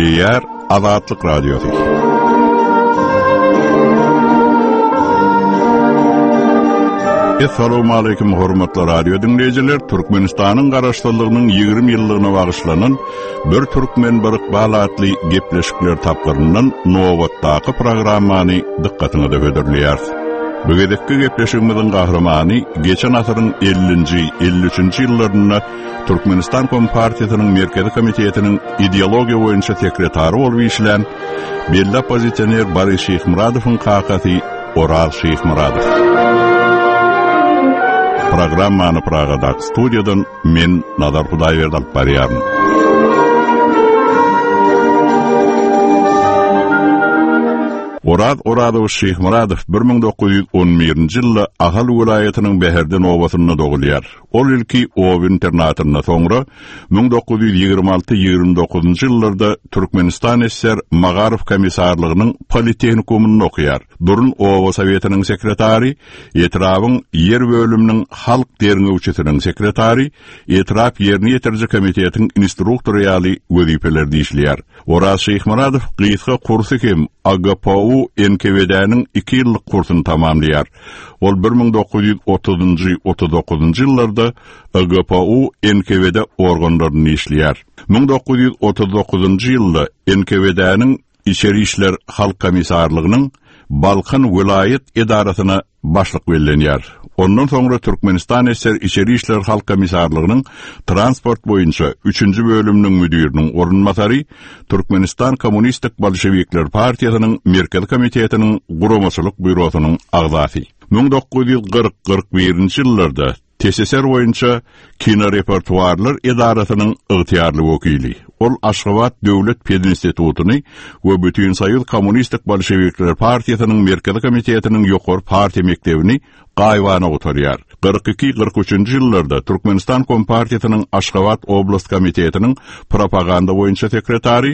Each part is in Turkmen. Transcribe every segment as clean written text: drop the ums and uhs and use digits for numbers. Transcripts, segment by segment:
Gepliyar Azatlyk Radiosu. Assalamu alaykum hormatly radio dinleyijiler. Türkmenistanyň garaşdyrlygynyň 20 ýyllygyna bagyşlanan bir türkmen birik balatly gepleşikler tapgyryndan nowatdaky programmany dikkatiňizde höderleýär. Bugünkü gepleşigimiziň gahrymany geçen asyryň 50-nji, 53-nji ýyllarynda Türkmenistan Kompartiýasynyň Merkezi Komitetiniň ideologiýa boýunça sekretary bolup işlen belli opozitsioner Baris Şeýhmuradowyň kakasy Oraz Şeýhmuradow. Programmany Pragadan studiýadan men Nazar Hudaýberdi alyp barýaryn. Oradow Şeýhmuradow 1911-nji ýylda Ahal welaýatynyň Beherden owasyna dogulýar. Ol ilki ow internatyna soňra 1926-29-njy ýyllarda Türkmenistan SSR Magarov komissarlygynyň politehnikumyny okuýar. Durun Owa Sowietynyň sekretary, Etrabyň yer bölüminiň halk derňewçisiniň sekretary, Etrap ýerni ýetirji komitetiň instruktory ýaly wezipelerdi işleýär. Oraz Şeýhmuradow gysga kursy hem AGPU NKVD'nin 2 ýyllyk kursyny tamamlaýar. Ol 1930-njy 39-njy ýyllarda AGPU NKVD organlaryny işleýär. 1939-njy ýylda NKVD'nin İçeri işler halk komissarlygynyň Balkan vilayet edarasyna başlyk bellenýär. Ondan soňra Türkmenistan SSR İçeri işler halk komissarlygynyň transport boýunça 3-nji bölüminiň müdiriniň orunmasary, Türkmenistan Kommunistik Bolşewikler Partiýasynyň Merkezi Komitetiniň guramaçylyk bürosynyň agzasy. 1940-41-nji ýyllarda TSSR boýunça kino repertuarlar edarasynyň ygtyarly wekili. Ol Aşgabat Döwlet Pedinstitutyny we Bütün Soýuz Kommunistik Bolşewikler Partiýasynyň Merkezi Komitetiniň ýokary partiýa mektebini gaýwany oturýar. 42-43-nji ýyllarda Türkmenistan Kompartiýasynyň Aşgabat Oblast Komitetiniň propaganda boýunça sekretary,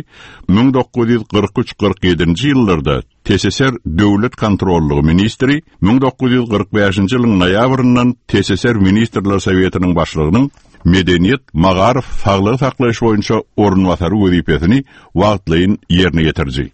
1943-47-nji ýyllarda TSSR Döwlet Kontrollygy ministri, 1945-nji ýylyň noýabryndan TSSR Ministrler Sowietynyň başlygynyň Medeniýet Magarov saglyk saklaýyş boýunça orunmasary wezipesini wagtlaýyn ýerine ýetirdi.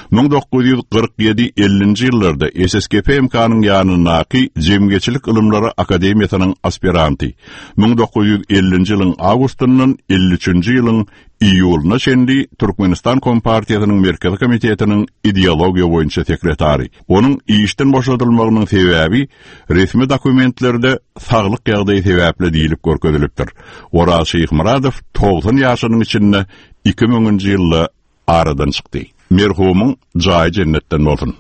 1947-50-nji ýyllarda SSKP MK'nyň ýanynaky Jemgeçilik Ilymlary Akademiýasynyň aspiranty. 1950-nji ýylyň awgustyndan 53-nji ýylyň iýuluna şendi Türkmenistan Kompartiýasynyň Merkezi Komitetiniň ideologiýa boýunça sekretary. Onuň işden boşaldylymagynyň sebäbi resmi dokumentlerde saglyk ýagdaýy sebäpli diýilip görkezilipdir. Oraz Şeýhmuradow 90 ýaşynyň içinde 2000-nji ýylda aradan çykdy. Merhumyň jaý jennetden bolsun.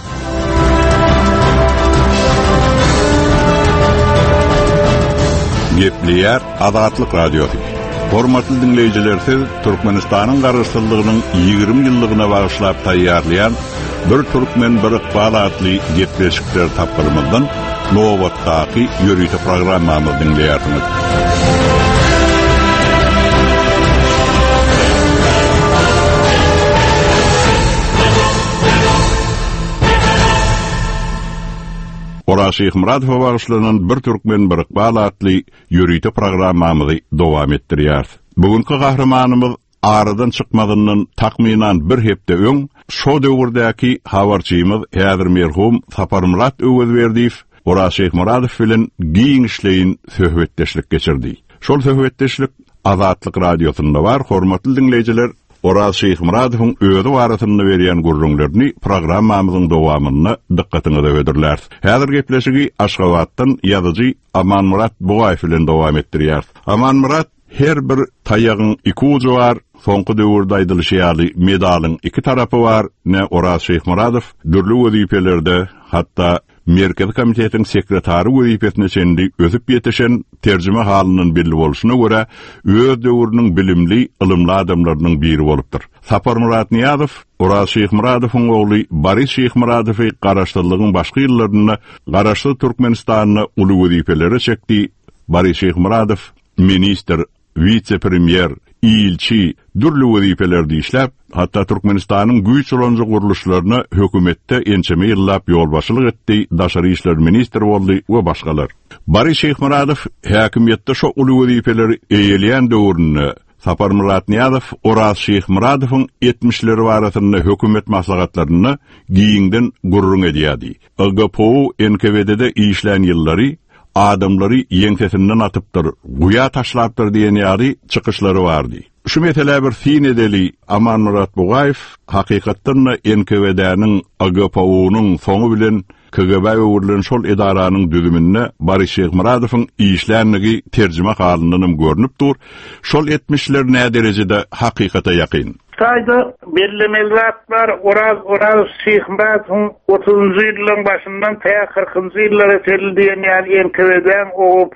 Gepliyar Azatlyk Radiosu. Hormatly dinleyijiler, Türkmenistanyň garaşdyrlygynyň 20 ýyllygyna bagyşlap taýýarlayan bir türkmen birik balatly gepleşikler tapgyrymyzdan nowatdaky ýörüýte programmamyzy dinleýärsiňiz. Oraz Şeýhmuradow bagyşlanan bir türkmen birik balatly ýörüýte programmamyzy dowam etdirýär. Bugünkü gahramanymyz aradan çykmadyndan takminan bir hepde öň şo döwürdäki habarçymyz häzir merhum Saparmurat Öwezberdiýew Oraz Şeýhmuradow bilen giň işleýin söhbetdeşlik geçirdi. Şol söhbetdeşlik Azatlyk Radiosunda bar. Hormatly dinleyijiler, Oraz Şeýhmuradowyň özü barasyny berýän gurrunlaryny programmamyzyň dowamyna dikkatiňizde höderler. Häzir gepleşigi Aşgabatdan ýazyjy Amanmurat Bugaýew bilen dowam etdirýär. Amanmurat her bir taýagyň iki uju bar. Soňky döwürde aýdylýaly medalyň iki tarapy bar. Ne Oraz Şeýhmuradow dürli wezipelerde, hatda Merkezi Komitetiň sekretary wezipesine çendi özüp ýetişen terjime halynyň belli boluşyna görä öz döwrüniň bilimli, ilmli adamlarynyň biri bolupdyr. Saparmurat Niýazow, Oraz Şeýhmuradowyň ogly Baris Şeýhmuradowy garaşdyrlygyň başga ýyllarynda garaşdy Türkmenistanyna uly wezipelere çekdi. Baris Şeýhmuradow minister, vice-premier, ilçi, dürli wezipelerdi işläp, hatta Türkmenistanyň güýç ulanjy guruluşlaryna hökümetde ençeme ýyllap ýolbaşçylyk etdi, daşary işler ministri boldy we başgalar. Baris Şeýhmuradow häkimiýetde şo uly wezipeleri eýelýän döwründe Sapar Murat Niyazov Oraz Şeyh Muradov'un 70'leri barasında hökümet maslahatlarını giyinden gurrun ediyadi. AGPO NKVD'de işleyen yılları adamları yeňsesinden atypdyr, guya taşlapdyr diýen ýaly çykyşlary bardy. Şu mesele bir fin edeli Aman Murat Bugayew hakykatdan NKVD'niň AGPO'nun soňu bilen KGB öwrülen şol edaranyň düzümine Barış Şeyh Muradowyň işlänligi terjime halyndan görnüp dur. Şol 70'ler näme derejede hakykata ýakyn. Sayda bellemelzatlar Oraz Şeyh Muradowyň 30-njy ýylyň başyndan ta 40-njy ýyllara terildiň ýaly NKVD'ň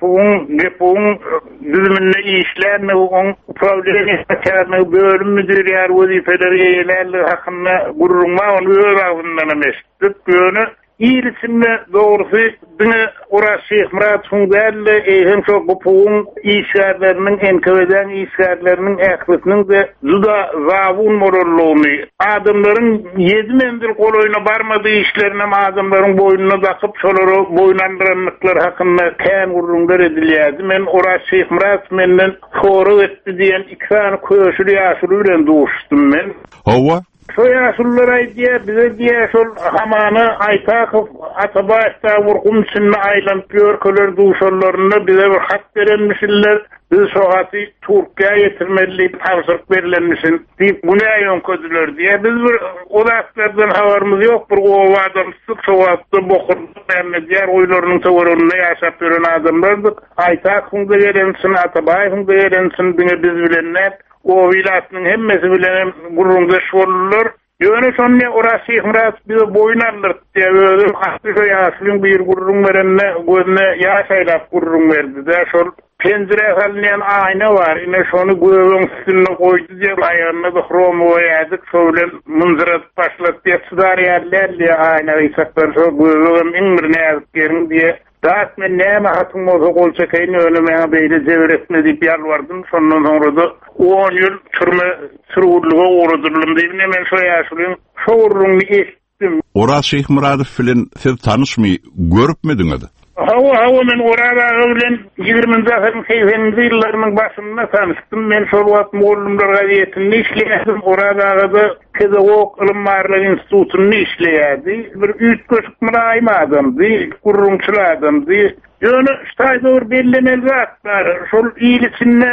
GPO'ň düzümine işlänme on problemleri bölüm müdiri ýar wezifeleri eýlendi hakynda gurrunma onu öwragyndan emesdir. Göni İyilisinde doğrusu dine Oraz Şeyh Muradowyň däli hem şo GPO'ň işgärleriniň NKVD'ň işgärleriniň ählisiniň de juda zawun morallygyny adamlaryň ýedimendir goloýuna barmady işlerine adamlaryň boýnuna dakyp şolary boýnandyrmaklar hakynda kän gurrunlar edilýärdi. Men Oraz Şeyh Muradow menden soru etdi diýen ikran köşüli ýaşury bilen duşdum men. Hawa Soyasullara bize diye şol hamana Aytakov Atabayev'ta vurgun sinne aylanıp yörköler duşollarına bize bir hat verenmişler. Biz soğatı Türkiye'ye getirmeli tavsırık verilenmişsin deyip bu ne ayon ködüler diye. Biz bir odaklardan havarımız yok. Bir o adamsızlık soğatı bokurduk. Yani diğer oylarının tavarınına yaşap veren adamlardık. Aytakov'un da gelensin, Atabayev'un da gelensin, biz bilenler. O vilayetinin hemmesi bilen gurrunda şollar. Ýöne şonne Oraz Şeyh Muradow bize boýnarlar diye öldüm. Hakykata ýaşlyň bir gurrun berenne gözüne ýaş aýlap gurrun berdi de şol pencere halynýan aýna bar. Ine şonu göwüň üstüne goýdy diye aýanyna da chrom oýadyk. Şol bilen munzyrat başlap diye sudar ýerlerle aýna ýsaklar şol göwüň iňmir näzip gerin diye. Dağıt men näme hatym bolsa gol çekeýin önüme beýle jewretme diýip ýalwardym. Şondan soňra da 10 ýyl türme sürgünlüge uğradylym diýip men şo ýaşlyň şowruny etdim. Oraz Şeyh Muradow bilen siz tanışmy, görüpmediňiz? Hawa men Oraz bilen 20-nji asyryň 80-nji ýyllarynyň başynda tanışdym. Men şol wagt Mollumlar gazetinde işleýärdim. Oraz da pedagog ilim institutyny işleýärdi. Bir üç köşkmä aýmadymdy, gurrunçyladymdy. Ýöne ştaýdor bellemel zatlar şol iýlisinde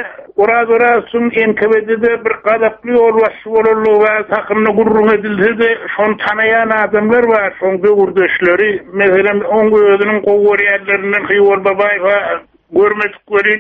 Oraz NKVD'de bir gadaply olwaşy bolurly we takymny gurrun edildi de şonu tanayan adamlar bar, şoň gurdaşlary, meselem oň gözüniň gowurýarlarinden Hyýor Babaýew görmedikleri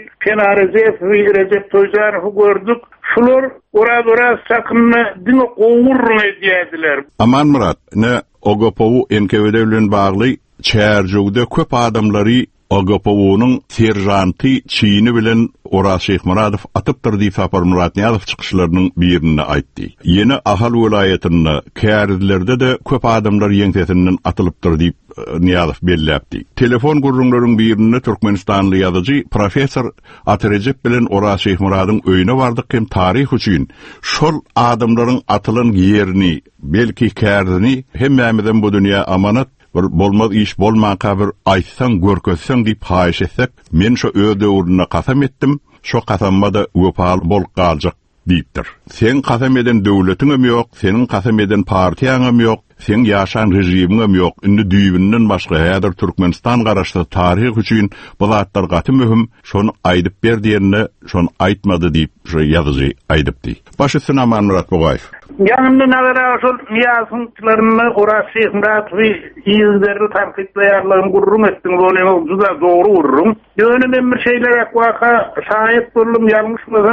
Recep Toyzarov'u gördük. Şular Oraz takymny dine gowurun edýärdiler. Aman Murat, ne AGPO NKVD bilen bagly çärjugda köp adamlary AGPO'nun serjanty çiğini bilen Oraz Şeyh Muradow atypdyr diýip Sapar Murat Niyazow çykyşlarynyň birini aýtdy. Ýene Ahal welaýatyny kärdilerde de köp adamlar ýeňsesinden atylypdyr diýip Niyazow belläpdi. Telefon gurrunlaryň birini Türkmenistanly ýazyjy professor Atrecep bilen Oraz Şeyh Muradowyň öýüne bardyk hem taryh üçin şol adamlaryň atylan ýerini, belki kärdini hemmämizden bu dünýä amanat bolmaz iş bolman kabir aýtsaň görkezseň diýip haýyş etsek, men şo öýde uruna kasam etdim, şo kasamda wepal bolup galjak diýipdir. Sen kasam eden döwletiňem ýok, seniň kasam eden partiýaňam ýok, sen ýaşan rejimiňem ýok. Indi düýbünden başga häzir Türkmenistan garaşdy taryh üçin bu zatlar gaty möhüm, şonu aýdyp ber diýende şonu aýtmady diýip şo ýazyjy aýdypdy. Başysyň Aman Murat Bugayew. Yanımda nagara şol Niyazowlaryny Oraz Şeyh Muradowy ýyzlerini tanqidleýärler gurrun etdiň bolýan juda dogry gurrun. Ýöne men bir şeýler ýakwaqa şahyt boldum, ýalňyşmasam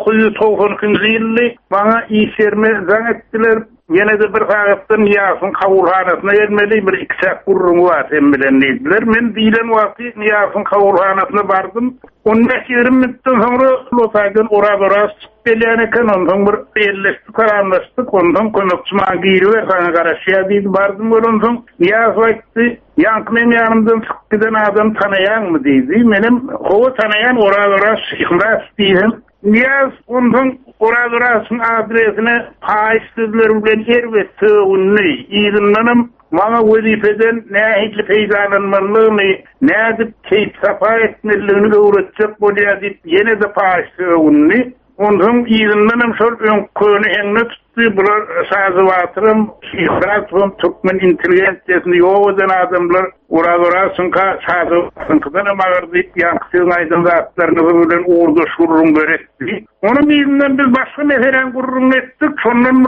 1992-nji ýylda bana işerme zan etdiler. Ýene de bir gaýatdan Niyazowyň kabulhanasyna gelmeli bir ikçak gurrun bar hem bilen diýdiler. Men diýlen wagty Niyazowyň kabulhanasyna bardym. 15-20 minutdan soňra Losaýdan Oraz belläne kanondan bir belleşdi, karanlaşdyk. Ondan konukçyma giýip sana garaşýa diýdi, bardym bolan soň Niyazow aýtdy, ýankyň ýanymdan çykyp giden adam tanaýanmy diýdi. Menim o tanaýan Oraz diýdim. Niyaz ondan Orasyň adresine paýsızlar bilen herwet ünni ýygynyň mana wezifeden nähitli peýdanlanmalygyny, nädip keýp sapa etmeliligini öwretjek bolýar diýip ýene de paýsy ünni Onun izinden şol önkönü eňne tutdy. Bular sazybatyrym, şifratym, Türkmen intelligensiyasy ýok eden adamlar ura sınka sazybatyrdan magardy ýankysyň aýdyn zatlaryny bilen orda şurrun beretdi. Onun izinden biz başga meselen gurrun etdik. Şondan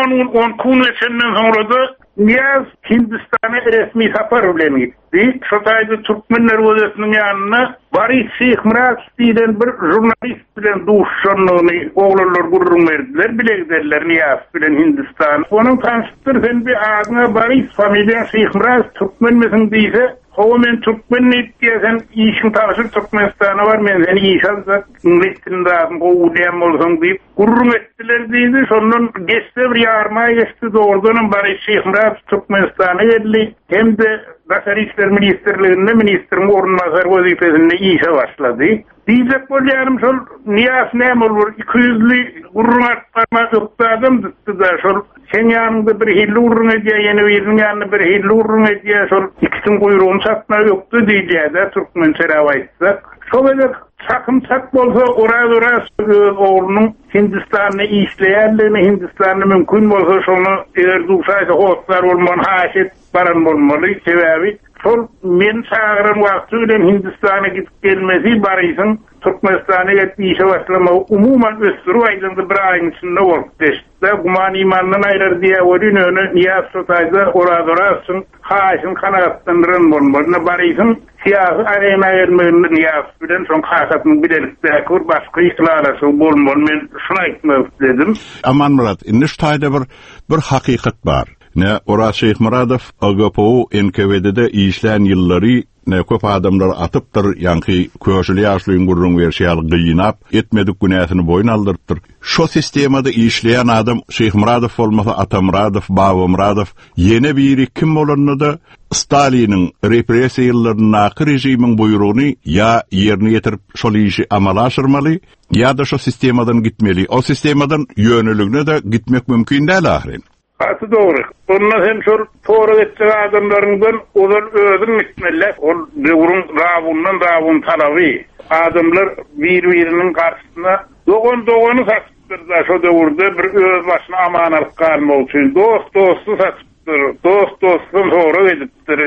10 kun geçenden sonra da Niyaz Hindistan'a resmi safar bilen gitdi. Şotayda Türkmenler wadatynyň ýanyna Boris Şeýhmurat diýen bir jurnalist bilen duşşanlygyny oglanlar gurrun berdiler. Bilegderler Niyaz bilen Hindistan. Onun tanıştyrdy bir adyna Boris familiýa Şeýhmurat Türkmen misin diýse, "O men Türkmen diýsen işin taşyr Türkmenistana bar, men seni işalsa inglizçinde gowulyam bolsaň" diýip gurrun etdiler diýdi. Şondan geçse bir ýarma geçdi, doğrudan Boris Şeýhmurat Türkmenistana geldi. Hem de Daşary işler ministrliginde ministrin ornunmasary wezipesinde işe başlady. Diýjek bolýanym şol Niyaz näme bolur? 200'li gurrun atma ýokdadym ditdi da şol sen ýanynda bir hilli gurrun edýär, ýene biriniň ýanyna bir hilli gurrun edýär, şol ikisiň guyrugyny satma ýokdy diýýär Türkmen serap aýtsak. Şol ele sakymsak bolsa ora oğlunun Hindistan'da işleýärligini, Hindistan'da mümkün bolsa şonu eger duşaýsa hotlar bolman haşet baran bolmaly. Sebebi şol men çağıran wagty bilen Hindistan'a gidip gelmesi Boris'in Türkmenistan'a gidip işe başlama umuman ösdürü aýdyndy bir aýyň içinde bolup geçdi. Guman imandan aýrar diýe öňüne Niyaz Şotayda ora-dorasyň haşyň kanagatlandyran bolmaly. Boris'in siyasi arena ýermeginde Niyaz bilen şoň hasatyny bilelikde kur başga ihlalasy bolmaly. Men şunu aýtmak istedim. Aman Murat, indi şu taýda bir hakykat bar. Ne Ora Şeýhmuradow AGPO NKVD'de işlän ýyllary ne köp adamlar atypdyr, ýanky köşeli ýaşlyň gurrun berşýal gynap etmedik günäsini boyun aldyrdyr. Şo sistemada işleýän adam Şeýhmuradow bolmasa Atamuradow, Babamuradow ýene biri kim bolanyny da Staliniň repressiýalaryny naky rejimiň buýrugyny ýa ýerine ýetirip şol işi amala aşyrmaly ýa da şo sistemadan gitmeli. O sistemadan ýöneligine de gitmek mümkin däl ahirin. Atı doğru. Ondan hem şol toğra ettiği adamlarından olar özün gitmeler. O devurun ravun talabi. Adamlar birbirinin karşısına doğunu satıptır da şu devurda bir öz başına amanalık kalmak için. Dostu satıptır. Dostun sonra ediptir.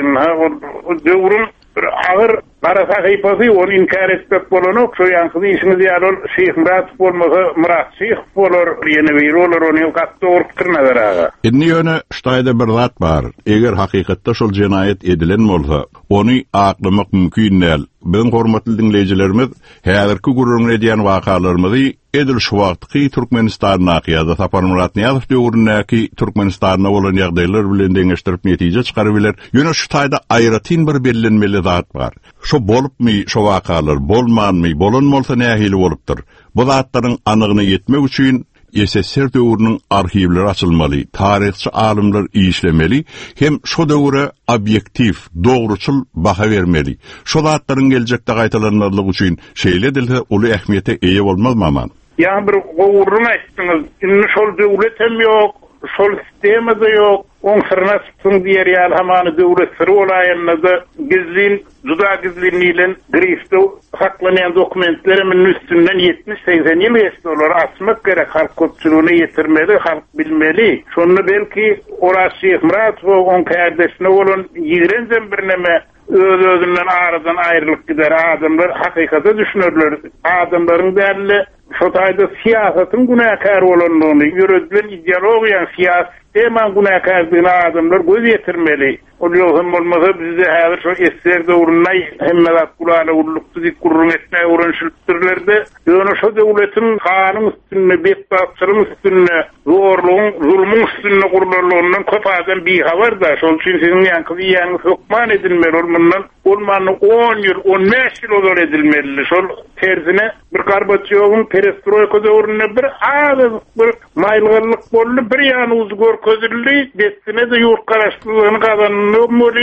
O devurun bir ağır kara sahypasy onu inkar etmek bolanok. Şu yankıda işimiz ýaly Şeýhmurat bolmasa Murat Şeýh bolar. Ýene bir olar onu gatda orkyrnadyr aga. Indi ýöne ştaýda bir zat bar. Eger hakykatda şol jenaýet edilen bolsa, ony aklamak mümkin däl. Ben hormatly dinleýijilerimiz, häzirki gurrun edýän wakalarymyzy edil şu wagtky Türkmenistan nakyada Sapar Murat Niýazow döwründäki Türkmenistan'a bolan ýagdaýlar bilen deňeşdirip netije çykarybiler. Ýöne şu taýda aýratyn bir bellenmeli zat bar. Şo bolupmy, şo wakalar bolmanmy, bolan bolsa nähili bolupdyr. Bu zatlaryň anygyny ýetmek üçin SSR döwrüniň arhivleri açylmaly, tarihçi alymlar işlemeli, hem şo döwre obyektiv, dogruçul baha bermeli. Şo zatlaryň geljekde gaýtalanmalylygy üçin şeýle dilde uly ähmiýete eýe bolmazmy aman? Ya bir gowurun aýtdyňyz. Indi şol döwlet hem ýok, şol sistemada ýok. On sırnasyň diýer ýaly hamany döwlet sırrı olaýanda gizlin, juda gizlinliğilen grifde saklanýan dokumentlerimin üstünden 70-80 ýyl geçdi. Olar açmak gerek, halk köpçüligine ýetirmeli, halk bilmeli. Şonu belki Ora Şeýhmuradow on kardeşine bolan ýigrenjem bir neme özünden aradan aýrylyp gider adamlar hakykata düşünürler. Adamlaryň däli şu taýda siýasatyň günäkär bolanlygyny, ýüredilen ideologiýa siýasat günäkärdigini adamlar göz ýetirmeli. Ol ýolun bolmasa bizde häzir şu SSR döwründe hemmelat gulana urlukdy dik gurrun etmäge uğraşypdyrlerde. Ýöne şu döwletiň kanyň üstünde, betbaçylygyň üstünde, zorlugyň, zulmyň üstünde gurulýandan köp adam bihabar da. Şol üçin siziň ýanky hukman edilmeli. Olmany 10 ýyl, 15 ýyl odar edilmeli. Şol tersine bir Gorbaçowyň perestroika döwründe bir az bir maýlgylyk boldy, bir ýany uzy görkezildi, desine de ýurt garaşdyrlygyny kazanmaly.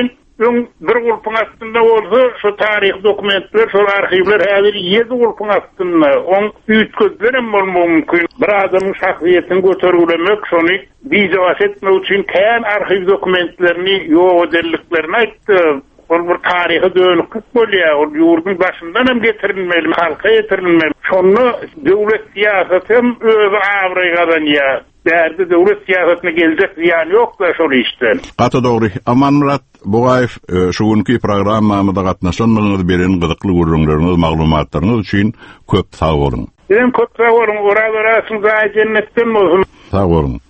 Bir gulpun astında olsa şu tarih dokumentler, şu arhivler häzir 7 gulpun astında. On üýtközlerim bolmagy mümkin. Bir adamyň şahsiýetini göterülemek, şonu bijawas etmek üçin kän arhiv dokumentlerini ýok edeliklerini aýtdy. Ol bir tarihi dönüklik bolýar, ol ýurdun başyndan hem getirilmeli, halka getirilmeli. şonu döwlet siýasatem özü Awrygadan ýa. Derdi döwlet siýasatyna geljek ýani ýok da şol işden. Gata dogry. Aman Murat Bugaýew şu günki programmamyzda gatnaşanlygyňyz beren gyzykly görüňleriňiz, maglumatlaryňyz üçin köp sag bolun. Benim köp sag bolun. Ora-orasyn gaý jennetden bolsun. Sag bolun.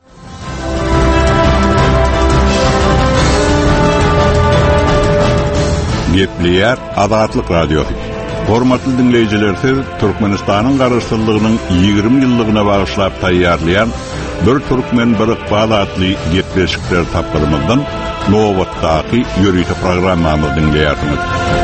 Gepleýär Azatlyk Radiosu. Hormatly dinleýijiler, Türkmenistanyň garaşdyrlygynyň 20 ýyllygyna bagyşlap taýýarlayan bir Türkmen bir Iqbal adly gepleşikler tapdyrmazdan nowatdaky ýörüýte programmamyzy dinleýärsiňiz.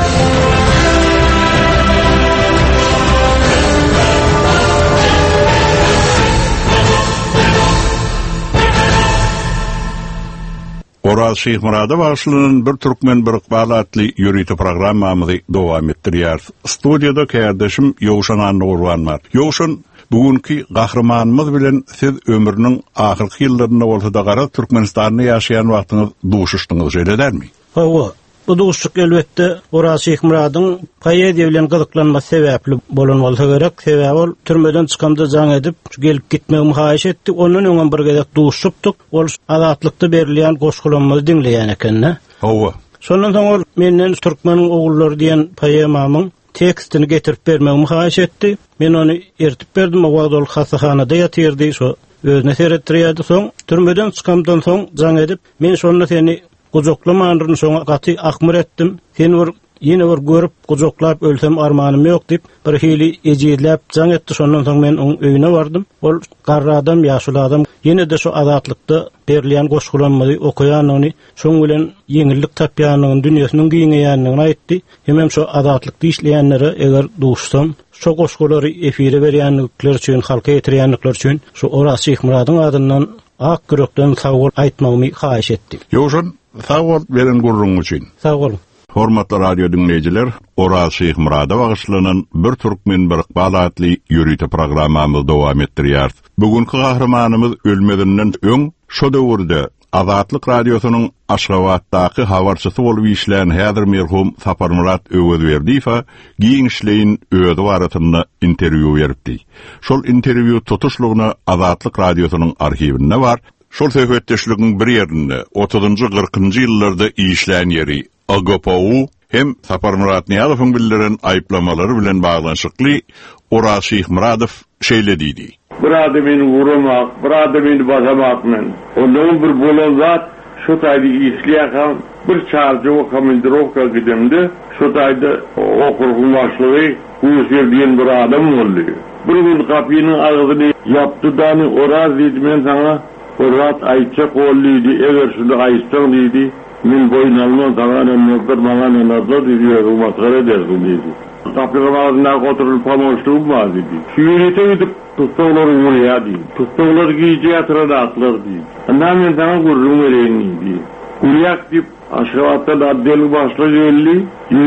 Oraz Şeyh Murada başlanan bir Türkmen bir Iqbal adly ýörüýte programmamyzy dowam etdirýär. Studiýada kardeşim Ýowşan Anurwan bar. Ýowşan, bugünkü gahramanymyz bilen siz ömrüniň ahyrky ýyllaryna bolsa da gara Türkmenistanda ýaşaýan wagtyňyz duşuşdyňyz şeýlelermi? Hawa, bu duşuşyk elbetde Oraz Şeyh Muradyň paýa bilen gyzyklanma sebäpli bolan bolsa gerek. Sebäbi ol türmeden çykanda jaň edip gelip gitmegi muhaýeş etdik. Ondan öňen bir gezek duşuşdyk. Ol azatlykda berilýän goşgulanmazy dinleýän eken. Hawa. Şondan soň ol menden Türkmeniň ogullary diýen paýamamyň tekstini getirip bermegi muhaýeş etdi. Men onu ertip berdim. O wagt ol hasahanada ýatyrdy. Şo özüne seretdirýärdi. Soň türmeden çykandan soň jaň edip men şonu seni gujoklamandyň soňa gaty akmyr etdim. Seni ýene bir görüp gujoklap ölsem armanym ýok diýip bir hili ejidläp jaň etdi. Şondan soň men oň öýüne bardym. Ol garra adam, ýaşul adam ýene de şu azatlykda berilýän goşgulanmagy okuyan ony şoň bilen ýeňillik tapýanyň dünýäsiniň giňeýänligini aýtdy. Hemem şu azatlykda işleýänlere eger duşsam şu goşgulary efire berýänlikler üçin, halka ýetirýänlikler üçin şu Oraz Şeyh Muradyň adyndan ak yürekden sag bol aýtmagymy haýyş etdi. Ýowşan, sag bol beren gurrun üçin. Sag bolun. Hormatly radio dinleyijiler, Oraz Şeyh Murada bagyşlanan bir Türkmen bir Iqbal adly ýörüýte programmamyzy dowam etdirýär. Bugünkü gahramanymyz ölmedinden öň şo döwürde Azatlyk Radiosynyň Aşgabatdaky habarçysy bolup işleýän häzir merhum Sapar Murat Öwedberdiýew giň işleýin öýde baratyny interwýu beripdi. Şol interwýu tutuşlugyny Azatlyk Radiosynyň arhiwinde bar. Şol söhbetdeşligiň bir ýerinde 30-njy 40-njy ýyllarda işleýän ýeri AGPU hem Sapar Murat Niýazowyň bildirilen aýplamalary bilen baglanşykly Oraz Şeyh Muradow şeýlediydi. Bir adamyny vurmak, bir adamyny basamak men. Ondan bir bolan zat şu taýda işleýän bir çarjy komandirovka gidemdi. Şu taýda okurgun başlygy uýerdiň bir adam boldy. Bir gün kapynyň agyny ýapdy dany Oraz diýdi, men sana Oraz aýtjak boldy, eger şunu aýtsaň diýdi. Men boýnalma dagana nökber maňa nazar diýýär, o masgara derdi diýdi. Kapynyň agyna oturup pamoşdum var diýdi. Şüýrete gidip tutuqlar urýady. Tutuqlar giýýätler atlar diýdi. Andan men sana gurrun berýän diýdi. Urýak diýip aşgabatda addel başlaýarly,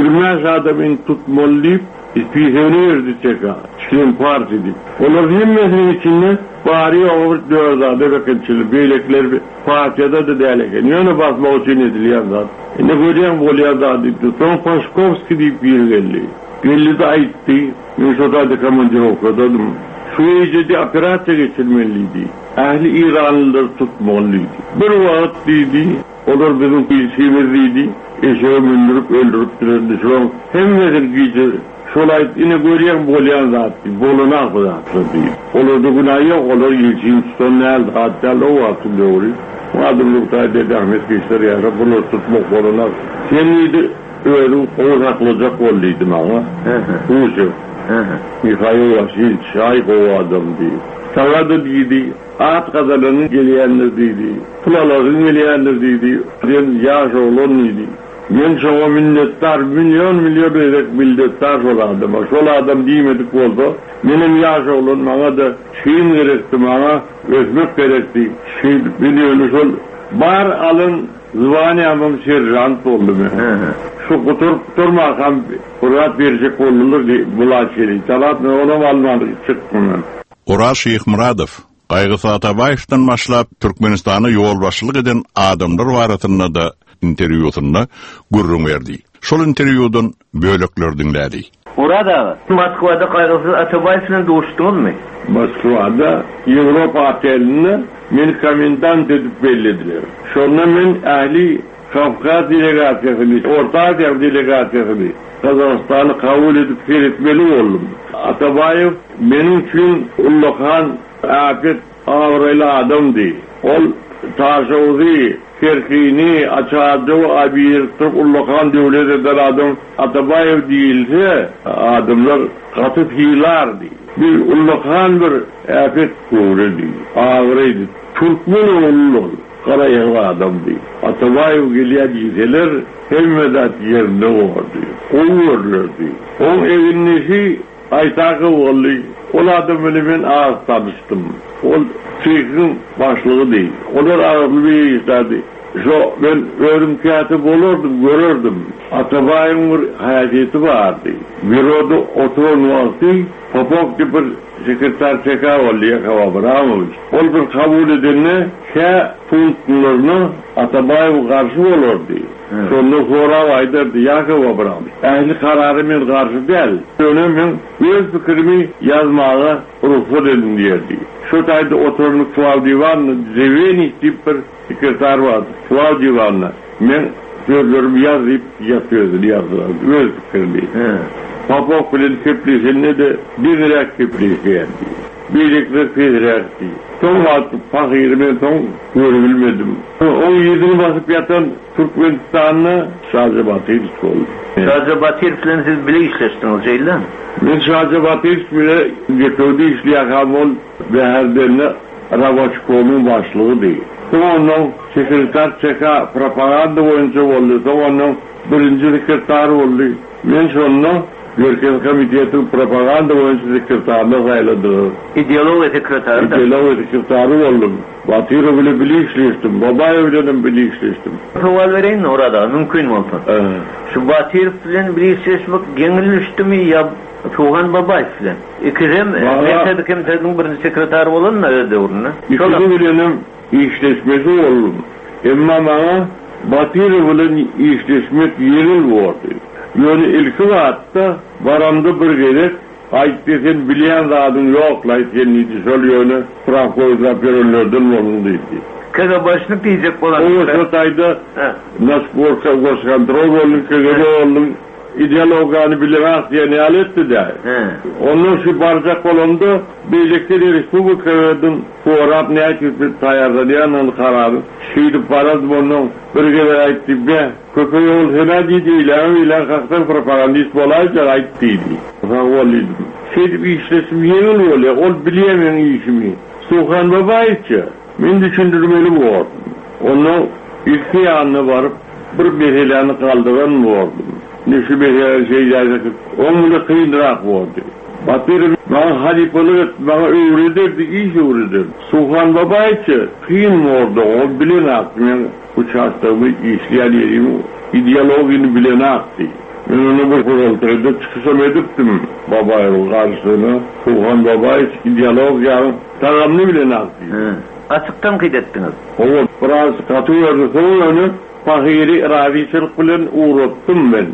20 adamyň tutmaly ispiýerdi çeka. Şeň parti diýip. Olar hemmesiniň içinde bari over dördade bekençili beýlekler Fatihada da dälegen. Ýöne basma üçin edilýär zat. Ne görýän bolýar zat diýdi. Soň Paşkovski diýip ýergeldi. Geldi de aýtdy. Men şoda da komandirovka dedim. Şu ýerde operasiýa geçirmeliydi. Ähli İranlylar tutmalıydı. Bir wagt diýdi. Olar bizim pilsimiz diýdi. Eşeğe mindirip öldürüp durdy. Şoň hemmedir giýdi. Şolay ine görýän bolýan zat, bolunak zat diýdi. Olar da günah ýok, olar ýetim tutanlar, hatda o wagt döwri. O adamlykda edämek işler ýa-da bunu tutmak bolunak. Senidi öýrü oraklyjak bolýdy maňa. Uşu. Mihail Vasil şaýk o adam diýdi. Sagada diýdi, at gazalanyň gelýänler diýdi. Pulalaryň gelýänler diýdi. Ben ýaş olan diýdi. Men şoňa minnettar, milyon berek minnettar bolardım. Şol adam diýmedik bolsa, menim ýaş olan maňa da şeýin gerekdi, maňa özmek gerekdi. Şeý bilýän şol bar alyn zwanýamym serjant boldy men. Şu guturup durmakam Murat berjek boldy bulaşyry. Salat onu almady çykdyň. Oraz Şeyh Muradow Gaýgy Atabaýewden başlap Türkmenistany ýolbaşçylyk eden adamlar baratyna da interwýusunda gurrun berdi. Şol interwýudan bölekler dinlädi. Orada Moskvada kaygısız Atabay bilen dolaşdınız mı? Moskvada Avrupa otelini men komendant edip bellediler. Şonda men ahli Kafkas delegasyasını, Orta Asya delegasyasını Kazakistan'ı kabul edip seyretmeli oldum. Atabayev benim için Ullahan afet ağrıyla adamdı. Ol taşavuzi, kerkini, açardı, abiyirtip Ullahan devlet eden adam Atabayev değilse adamlar katıp hilardı. Bir Ullahan bir afet kuvveti, ağrıydı. Türkmen oğlu Karayağlı adamdı. Atabayev geliyor diyeler hemmedat yerinde vardı. O vururlardı. O evin nesi Aytakı oğlu. O adamla ben ağız tanıştım. O Şeyh'in başlığı değil. Onlar ağırlı bir işlerdi. Ben ölüm katip olurdum, görürdüm. Atabayev'in bir hayatiyeti vardı. Bir orada oturun vakti Popok bir sekreter çeka oldu Yakov Abramovich. O bir kabul edenle punktlarını Atabayev karşı olurdu. Sonra sonra vaydırdı Yakov Abramovich. Ehli kararımın karşı değil. Dönemin öz fikrimi yazmağa ruhsat edin diyerdi. Şu tayda oturun Sual Divanı'nı Zeveni tip bir sekreter vardı. Sual Divanı'na. Ben sözlerimi yazıp yazdılar. Öz fikrimi. Popok bilen köprüsünde de bir lira köprüsü geldi. Birlikte federaktı. Son vakti fakirime son görülmedim. 17'ni basıp yatan Türkmenistan'la Şahze Batır oldu. Şahze Batır filan siz bile işleştiniz Ceylan? Ben Şahze Batır bile getirdi işleyen ol ve her derine Ravaçko'nun başlığı değil. Sonra sekreter çeka propaganda boyunca oldu. Sonra birinci sekreter oldu. Ben sonra Görkem Komitetin propaganda boyunca sekreterine sayıldı. İdeolog sekreteri. İdeolog sekreteri oldum. Batır'ı bile işleştim. Babayı bile işleştim. Sual vereyim mi orada? Mümkün mü olsun? Şu Batır filan bile işleşmek genelleşti mi ya Tuğhan Babay filan? İkizem Mektebi Komitetin birinci sekreteri olan mı öyle uğruna? İkizim bilenim işleşmesi oldum. Ama bana Batır'ı bile işleşmek yeril vardı. Yani ilk vakitte baramda bir gerek ait desen bilen zadın yok layt yeniydi söylüyordu Franko'yla perörlerden olunduydu. Kaza başını piyecek olan o satayda nasıl kontrol olun kegebe olun ideologani bilemez diye nihal etti de onun şu barcak olundu birlikte de Respublika'nın fuarat nihal kütbet tayarlayan kararı şimdi paraz bunun bir gebe aitti be köpeği ol hena dedi ilan kalktan propagandist olayca aittiydi. Ravalıydım. Şimdi bir işlesim yenil oluyor. Ol bileyemen işimi. Suhan Babayçı. Ben düşündürmeli bu oldum. Onun ilk yanına varıp bir meseleni kaldıran mı oldum? Ne şu mesele şey yazık. Onun da kıyındırak oldu. Batırım bana halifalık bana öğretirdi, iş öğretirdi. Suhan Babayçı kıyın mı oldu? O bilen aklımın uçaktığımı işleyen yerimi ideologini bilen aktı. Ben onu bir kurultayda çıkışam ediptim Babay'ın karşısına. Suhan Babayç ideolog yani tamamını bilen aktı. Açıktan kıydettiniz. O biraz katı verdi sonra onu fakiri raziçilik bilen uğrattım ben.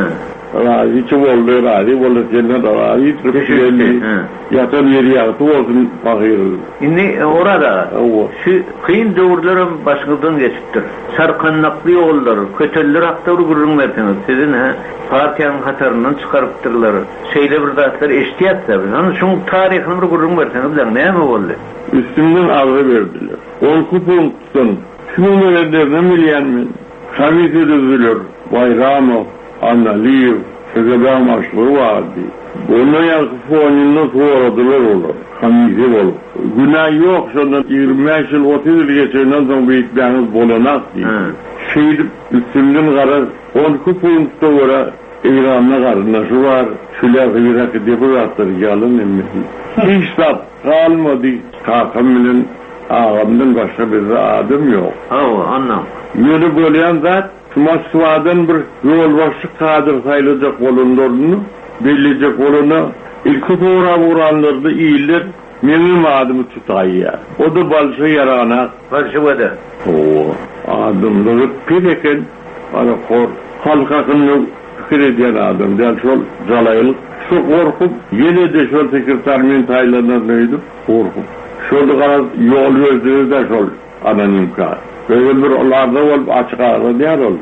Raziçi oldu, razi oldu, cennet razi tripşirli. Yatan yeri yaktı olsun fakiri. Şimdi orada şu kıyın doğruların başkıldan geçiptir. Sarkanlaklı yollar, kötüller aktarı gururun verdiniz. Sizin partiyanın hatarından çıkarıptırlar. Şeyle bir zatlar eştiyat tabi. Hani şunun tarihini bir gururun verdiniz. Ne mi oldu? Üstümden ağrı verdiler. 10 punktun şunun verenlerine milyen Hamid Üzülür, Bayramov, Annaliyev, Şegebe amaçlığı vardı. Onun yakıfı onunla soğuradılar olur. Hamid'e olur. Günah yok sonra 25 yıl 30 yıl geçerinden sonra bir itbeğiniz bolanak değil. Şeydi üstümden karar 12 punktta göre İran'la karınaşı var. Şülâfı Irak'ı depur attır yalın emmesi. Hiç sap kalmadı. Kakamilin ağamdan başka bir adım yok. Anlam. Yönü böyleyen zat Moskva'dan bir yol başı kadir sayılacak olunlarını belirleyecek olunu ilk uğranlardı iyiler benim adımı tutayya. O da balşı yarana. Balşı vada. Adımları pireken bana kor halkakını fikir ediyen adam. Yani şol calayılık Şu korkup yine de şol sekretermen taylanırdı korkup. Şolu garaz yol gözleri de şol anonim kar. Böyle bir olarda olup açık ağrı diyer ol.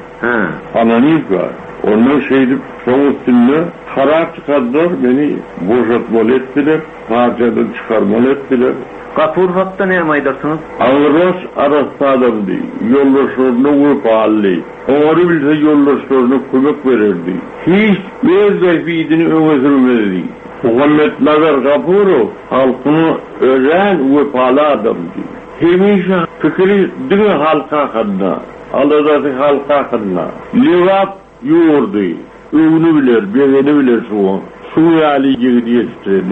Anonim kar. Onun şeydi son üstünde karar çıkardılar, beni boşaltmalı ettiler, parçadan çıkarmalı ettiler. Gafur hakta ne maydarsınız? Ağırbaş arası adamdı, yoldaşlarına uyup halli. Onları bilse yoldaşlarına kömek verirdi. Hiç öz gayfiyetini öne sürmedi. Muhammed Nazar Gafur'u halkını özen uyup halı adamdı. Hemişe fikri dini halka hakkında, Allah'daki halka hakkında. Levap yoğurdu. Övünü bilir, beğeni bilir şu. Su yali girdi yetiştirelim.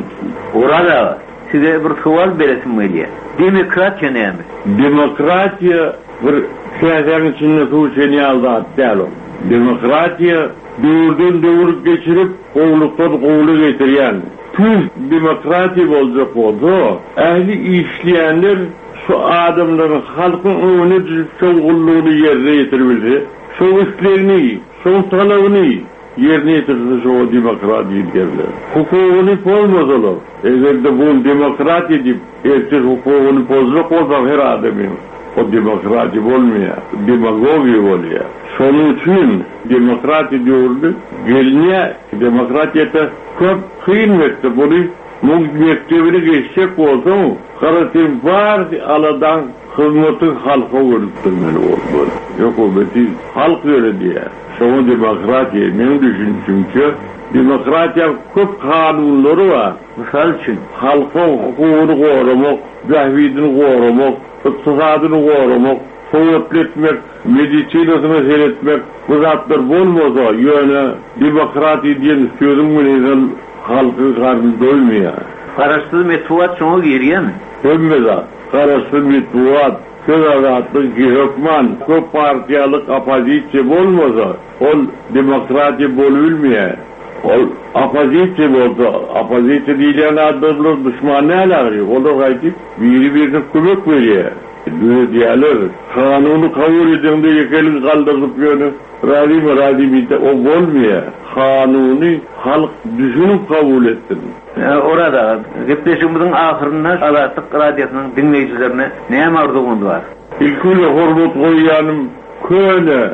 Orada size bir sual beresim öyle. Demokrasiya ne mi? Demokrasiya bir siyasetin içinde su seni aldı hatta. Demokrasiya dövrden dövür geçirip kovluktan kovlu getiriyen. Tüm demokrasiya olacak oldu. Ehli işleyenler şu adamların halkın önüne düşüp çoğulluğunu yerine getirebildi. Şu işlerini, şu talabını yerine getirdi şu demokrasiya derler. Hukukunu bozmadılar. Eğer de bu demokrasiya deyip herkes hukukunu bozmak olsa her adamın o demokrasiya olmuyor. Demagogi oluyor. Şunun için demokrasiya diyordu. Gelince demokrasiyada çok kıyın mektep oluyor. Mektebini geçecek olsa mı? Karatin var aladan hizmetin halka vurutturmalı olmalı. Yok o beti halk öyle diye. Şunu demokrasiya ne düşündüm ki? Demokrasiya çok kanunları var. Misal için halka hukukunu korumak, zahvidini korumak, iktisadını korumak, soğutletmek, medicinasını seyretmek, bu zatlar olmasa yani demokrasiya diyen sözün münezal halkı karnı doymuyor. Kararsız metuat şunu geriye mi? Hemmeza, kararsız metuat, sözatlık, hükman, çok partiyalık apozisya olmasa, o demokrasiya olmuyor. O apozisya olsa, apozisya diyen adamlar düşmanı alıyor. O da gayet birine kömek veriyor. Diyorlar, kanunu kabul edildiğinde yekelin kaldırıp yönü, razı mı o olmuyor. Kanunu halk düşünüp kabul ettin. Orada gepleşimizin ahırında Azatlık Radyosu'nun dinleyicilerine neye marduğumuz var? İlküyle hormat koyanım köyle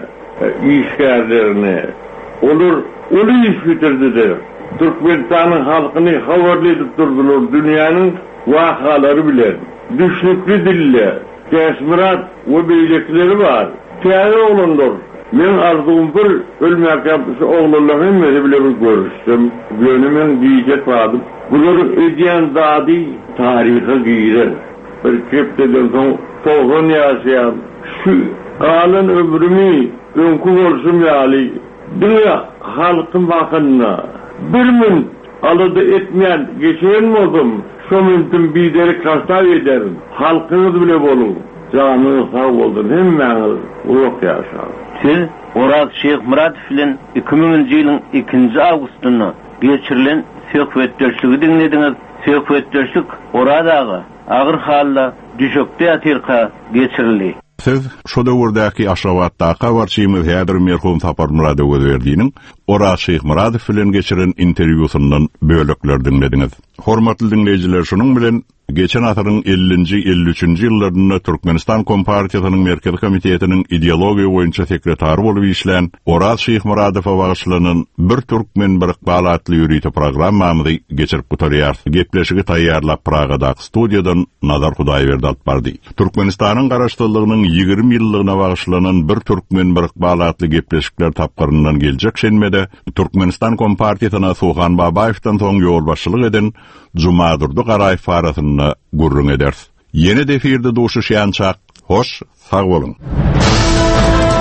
işgərlerine olur iş bitirdiler. Türkmenistan'ın halkını haberli edip durdular. Dünyanın vakaları bilen. Düşnüklü dille. Kesmirat ve beylikleri var. Kâri olundur. Men arzum bir ölmek yapısı oğlunla hemmede bile bir görüştüm. Gönümün diyecek vardım. Bunların ödeyen zadi tarihe girer. Bir kepteden son toğun yaşayan şu alın ömrümü önkü olsun yali. Dünya halkın bakınına bir min alıdı etmeyen geçen mi oldum? Şu mümkün bideri kasta ederim. Halkınız bile bolun. Canınız sağ oldun. Hemmeniz uyuk yaşar. Siz Oraz Şeyh Muradov'un 2000 yılın 2. Ağustos'unda geçirilen söhbetleşigi dinlediniz. Söhbetleşik oradağı ağır halla düşükte atırka geçirildi. Siz şu döwürdäki aşawatta kawarçymyz häzir merhum Tapar Muradow berdiğinin Oraz Şeyh Muradov bilen geçiren interwýusundan bölekler dinlediniz. Hormatly dinleyijiler, şunun bilen geçen asyrın 50-53 ýyllarynda Türkmenistan Kompartiýasynyň Merkezi Komitetiniň ideologiýa boýunça sekretary bolup işlän Oraz Şeyh Muradowa bagyşlanan bir Türkmen bir Iqbalatly ýürüýte programmamyzy geçirip gutarýar. Gepleşigi taýýarlap Pragada studiýadan Nazar Hudaýberdi alyp bardy. Türkmenistanyň garaşdyrlygynyň 20 ýyllygyna bagyşlanan bir Türkmen bir Iqbalatly gepleşikler tapgyryndan geljek şenmede Türkmenistan Kompartiýasyna Suhan Babaýewden soň ýolbaşçylyk eden Jumadurdy Garaýew arasyny gurrun eder. Yeni defirde duşuşýançak, hoş, sag bolun.